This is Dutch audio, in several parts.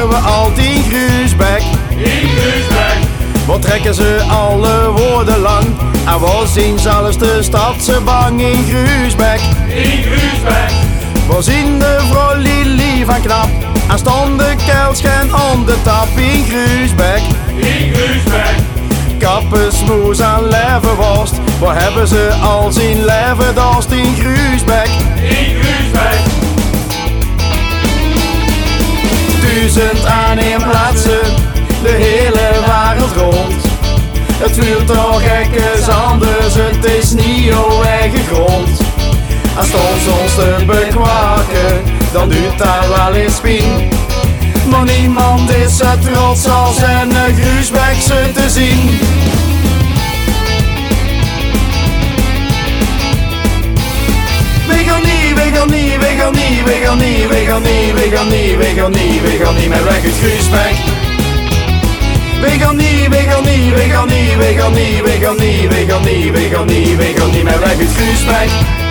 we altijd in Gruusbeek. In Gruusbeek. Wat trekken ze alle woorden lang? En we zien zelfs de stadse bang in Gruusbeek. In Gruusbeek. We zien de vrouw Lili van knap. En staan de kuilschen aan de tap in Gruusbeek. In Gruusbeek. Kappen, smoes en levenworst. Waar hebben ze al zien levendast in Gruusbeek? In Gruusbeek. 1001 plaatsen, de hele wereld rond. Het vuurt toch ergens anders, het is niet jouw eigen grond. Als het ons te bekwaken, dan duurt dat wel eens pien. Maar niemand is zo trots als een Gruusbeekse te zien. We gaan niet meer weg uit Gruusbeek. We gaan niet meer weg uit Gruusbeek.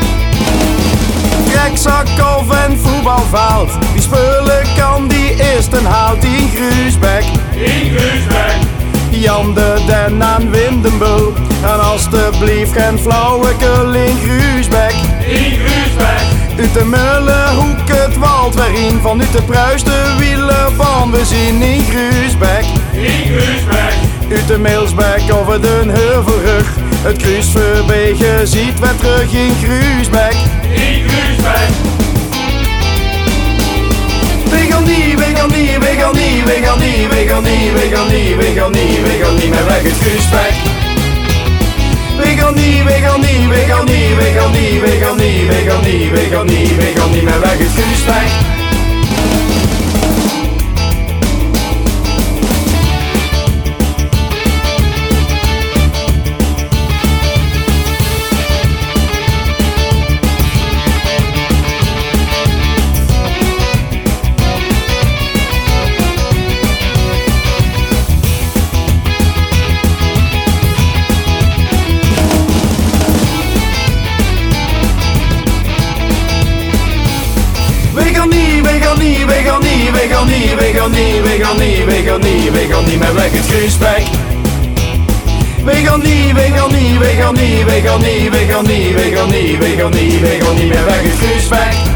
Trekzak of een voetbalveld, wie spelen kan die eerst een hout in Gruusbeek. In Gruusbeek. Jan de Den aan Windenbul, en alstublieft geen flauwekul in Gruusbeek. In Gruusbeek. Uit de Mullenhoek het wald weer in, vanuit de Pruis de wielenbaan we zien in Gruusbeek. In Gruusbeek. Uit de Meelsbeek over de Heuvelrug, het Kruisverbege ziet weer terug in Gruusbeek. In Gruusbeek. We gaan niet meer weg uit Gruusbeek. We gaan niet meer weg uit Gruusbeek. We gaan niet meer weg uit Gruusbeek. We gaan niet meer weg uit Gruusbeek.